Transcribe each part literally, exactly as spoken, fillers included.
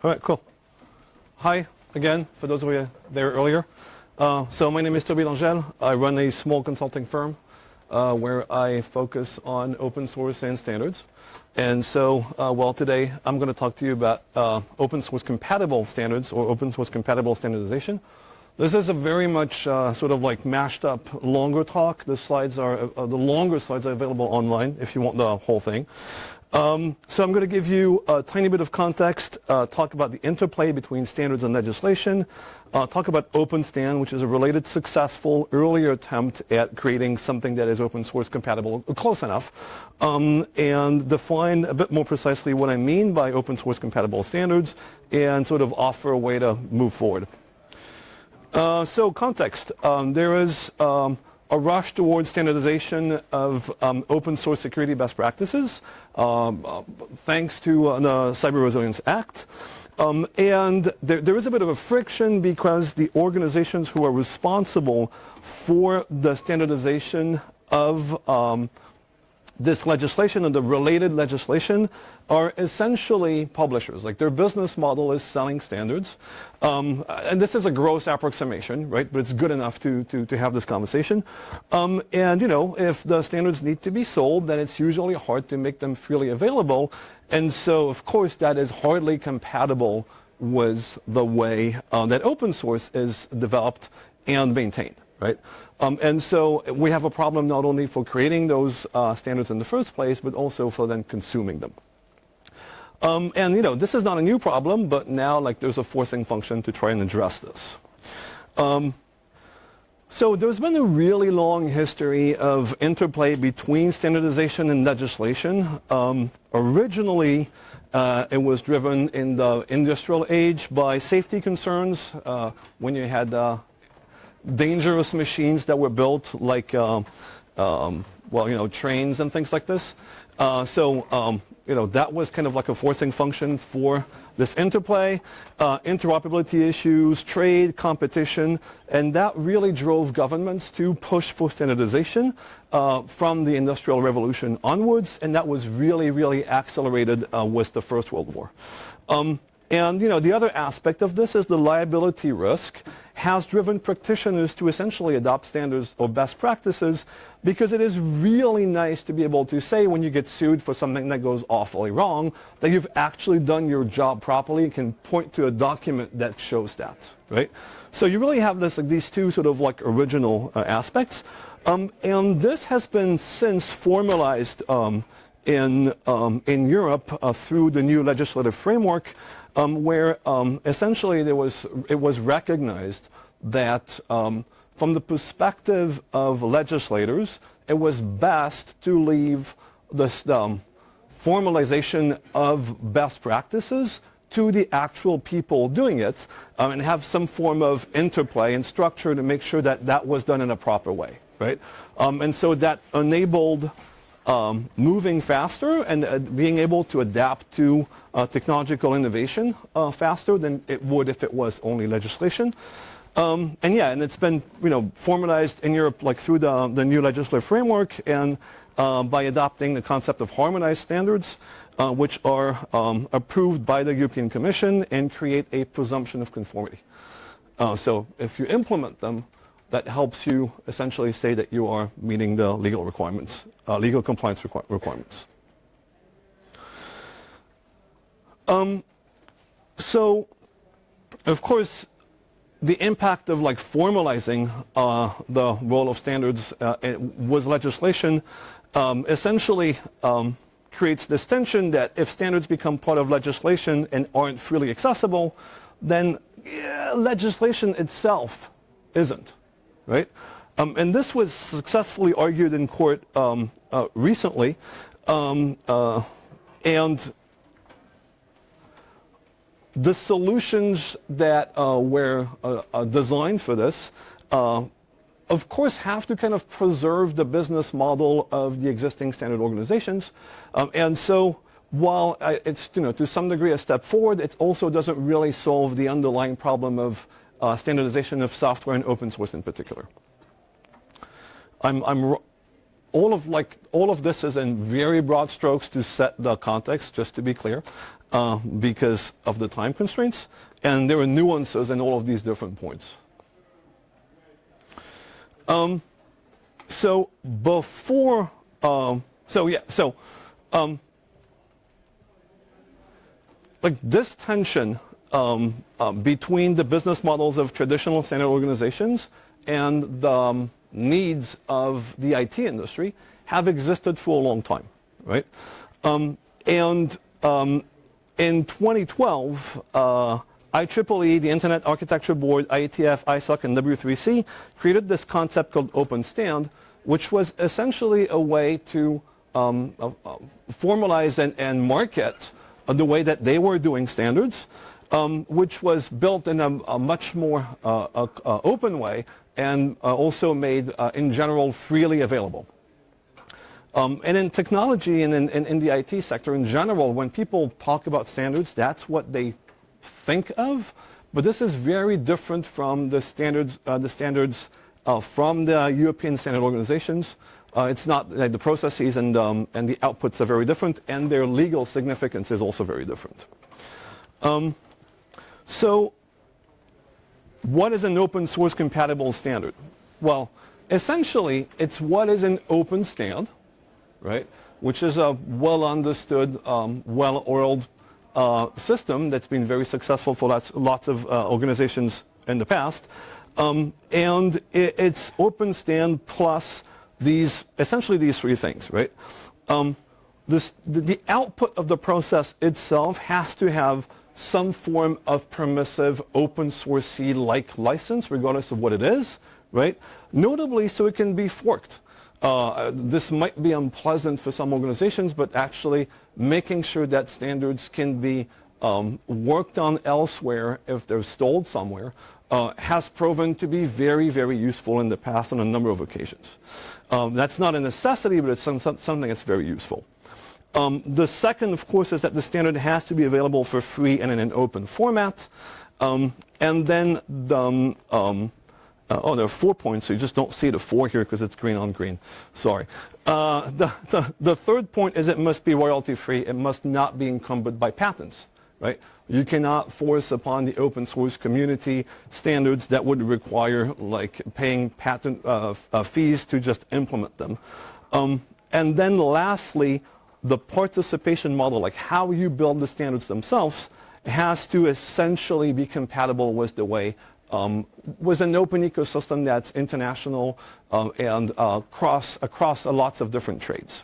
All right, cool. Hi again, for those of you there earlier. Uh, so my name is Toby Langel. I run a small consulting firm uh, where I focus on open source and standards. And so, uh, well, today I'm going to talk to you about uh, open source compatible standards or open source compatible standardization. This is a very much uh, sort of like mashed up longer talk. The slides are, uh, the longer slides are available online if you want the whole thing. Um, so I'm going to give you a tiny bit of context, uh, talk about the interplay between standards and legislation, uh, talk about OpenStan, which is a related successful earlier attempt at creating something that is open source compatible, close enough, um, and define a bit more precisely what I mean by open source compatible standards and sort of offer a way to move forward. Uh, so context, um, there is um, a rush towards standardization of um, open source security best practices, um, uh, thanks to uh, the Cyber Resilience Act. Um, and there, there is a bit of a friction because the organizations who are responsible for the standardization of um, this legislation and the related legislation are essentially publishers. Like their business model is selling standards. Um, and this is a gross approximation, right? But it's good enough to, to, to have this conversation. Um, and, you know, if the standards need to be sold, then it's usually hard to make them freely available. And so, of course, that is hardly compatible with the way uh, that open source is developed and maintained. Right? Um, and so we have a problem not only for creating those uh, standards in the first place, but also for then consuming them. Um, and, you know, this is not a new problem, but now, like, there's a forcing function to try and address this. Um, so there's been a really long history of interplay between standardization and legislation. Um, originally, uh, it was driven in the industrial age by safety concerns uh, when you had uh, dangerous machines that were built, like, uh, um, well, you know, trains and things like this. Uh, so, um, you know, that was kind of like a forcing function for this interplay, uh, interoperability issues, trade, competition, and that really drove governments to push for standardization uh, from the Industrial Revolution onwards, and that was really, really accelerated uh, with the First World War. Um, and, you know, the other aspect of this is the liability risk has driven practitioners to essentially adopt standards or best practices because it is really nice to be able to say when you get sued for something that goes awfully wrong that you've actually done your job properly and can point to a document that shows that, right? So you really have this, like, these two sort of like original uh, aspects. Um, and this has been since formalized um, in, um, in Europe uh, through the new legislative framework Um, where um, essentially there was, it was recognized that um, from the perspective of legislators, it was best to leave this um, formalization of best practices to the actual people doing it um, and have some form of interplay and structure to make sure that that was done in a proper way, right? Um, and so that enabled Um, moving faster and uh, being able to adapt to uh, technological innovation uh, faster than it would if it was only legislation. Um, and yeah, and it's been, you know, formalized in Europe like through the, the new legislative framework and uh, by adopting the concept of harmonized standards, uh, which are um, approved by the European Commission and create a presumption of conformity. Uh, so if you implement them, that helps you essentially say that you are meeting the legal requirements, uh, legal compliance requ requirements. Um, so, of course, the impact of like formalizing uh, the role of standards uh, with legislation um, essentially um, creates this tension that if standards become part of legislation and aren't freely accessible, then yeah, legislation itself isn't. Right? Um, and this was successfully argued in court um, uh, recently. Um, uh, and the solutions that uh, were uh, uh, designed for this, uh, of course, have to kind of preserve the business model of the existing standard organizations. Um, and so while uh, it's, you know, to some degree a step forward, it also doesn't really solve the underlying problem of uh, standardization of software and open source in particular. I'm, I'm all of like all of this is in very broad strokes to set the context, just to be clear, uh, because of the time constraints, and there are nuances in all of these different points. Um, so before, um, so yeah, so um, like this tension um, uh, between the business models of traditional standard organizations and the um, needs of the I T industry have existed for a long time, right? Um, and um, in twenty twelve, uh, I triple E, the Internet Architecture Board, I E T F, I S O C, and W three C created this concept called OpenStand, which was essentially a way to um, uh, uh, formalize and, and market uh, the way that they were doing standards, um, which was built in a, a much more uh, uh, uh, open way and uh, also made, uh, in general, freely available. Um, and in technology and in, in, in the I T sector in general, when people talk about standards, that's what they think of. But this is very different from the standards, uh, the standards uh, from the European standard organizations. Uh, it's not like the processes and, um, and the outputs are very different, and their legal significance is also very different. Um, so, what is an open source compatible standard? Well, essentially, it's what is an open stand, right? Which is a well understood, um, well oiled uh, system that's been very successful for lots, lots of uh, organizations in the past. Um, and it, it's open stand plus these, essentially these three things, right? Um, this, the, the output of the process itself has to have some form of permissive open source-like license, regardless of what it is, right? Notably, so it can be forked. Uh, this might be unpleasant for some organizations, but actually making sure that standards can be um, worked on elsewhere if they're stored somewhere uh, has proven to be very, very useful in the past on a number of occasions. Um, that's not a necessity, but it's some, something that's very useful. Um, the second, of course, is that the standard has to be available for free and in an open format. Um, and then, the, um, um, uh, oh, there are four points, so you just don't see the four here because it's green on green. Sorry. Uh, the, the, the third point is it must be royalty-free. It must not be encumbered by patents, right? You cannot force upon the open source community standards that would require, like, paying patent uh, uh, fees to just implement them. Um, and then lastly, the participation model, like how you build the standards themselves, has to essentially be compatible with the way, um, with an open ecosystem that's international uh, and uh, cross, across uh, lots of different trades.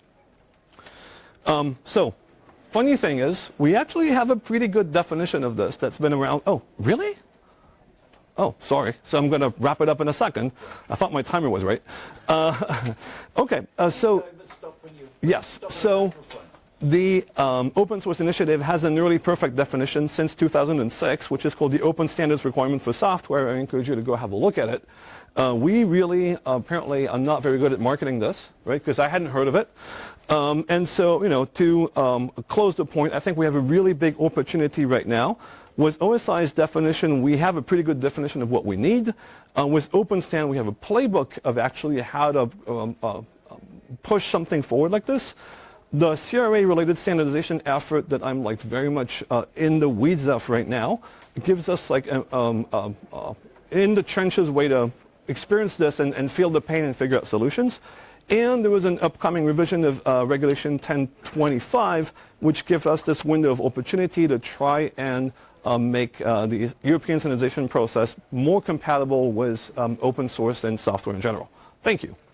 Um, so, funny thing is, we actually have a pretty good definition of this that's been around. Oh, really? Oh, sorry. So I'm going to wrap it up in a second. I thought my timer was right. Uh, okay, uh, so... Yes, so the um, Open Source Initiative has a nearly perfect definition since two thousand six, which is called the Open Standards Requirement for Software. I encourage you to go have a look at it. Uh, we really, uh, apparently, are not very good at marketing this, right, because I hadn't heard of it. Um, and so, you know, to um, close the point, I think we have a really big opportunity right now. With O S I's definition, we have a pretty good definition of what we need. Uh, with OpenStand, we have a playbook of actually how to um, uh, push something forward like this. The C R A-related standardization effort that I'm like very much uh, in the weeds of right now gives us like a, um, uh, uh, in the trenches way to experience this and, and feel the pain and figure out solutions. And there was an upcoming revision of uh, Regulation ten twenty-five, which gives us this window of opportunity to try and uh, make uh, the European standardization process more compatible with um, open source and software in general. Thank you.